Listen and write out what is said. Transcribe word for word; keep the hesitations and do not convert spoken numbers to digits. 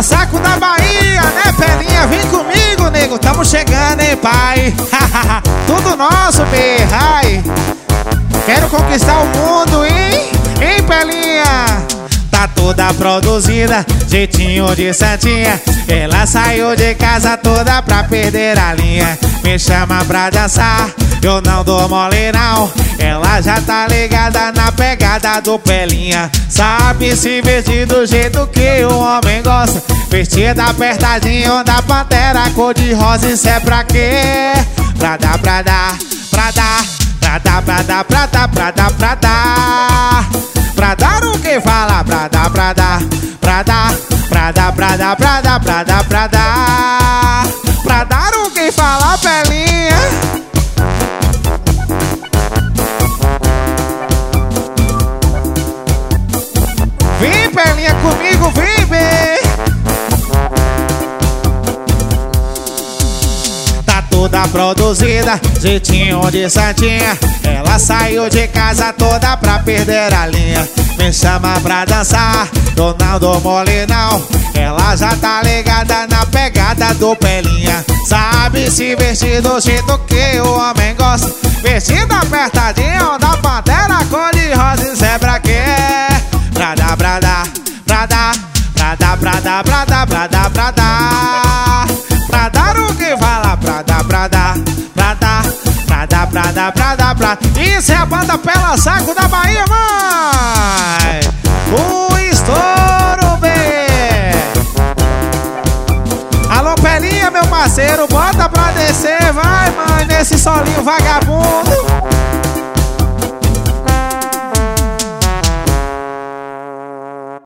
Pela Saco da Bahia, né, Pelinha? Vem comigo, nego, tamo chegando, hein, pai? Tudo nosso, B, ai. Quero conquistar o mundo, hein? Hein, Pelinha? Tá toda produzida, jeitinho de santinha. Ela saiu de casa toda pra perder a linha. Me chama pra dançar, eu não dou mole não. Ela já tá ligada na pegada do Pelinha. Sabe se vestir do jeito que o homem gosta. Vestida apertadinho da Pantera cor de rosa. Isso é pra quê? Pra dar, pra dar, pra dar, pra dar, pra dar, pra dar, pra dar, pra dar. Pra dar o que fala? Pra dar, pra dar, pra dar, pra dar, pra dar, pra dar, pra dar, pra dar. Pra dar o que fala, Pelinha? Vem, Pelinha, comigo, vem, bem. Tá toda produzida, jeitinho de santinha. Ela saiu de casa toda pra perder a linha. Me chama pra dançar, eu não dou mole não. Ela já tá ligada na pegada do Pelinha. Sabe se vestir do jeito que o homem gosta. Vestido apertadinho da Pantera cor de rosa. Isso é pra quê? Pra dar, pra dar, pra dar, pra dar, pra dar, pra dar, pra dar, pra dar. Pra dar o que fala? Pra dar, pra dar, pra dar, pra dar, pra dar, pra dar, pra dar. Isso é a banda Pela Saco da Bahia, mãe. O estouro, bem. Alô, Pelinha, meu parceiro, bota pra descer, vai, mãe, nesse solinho vagabundo.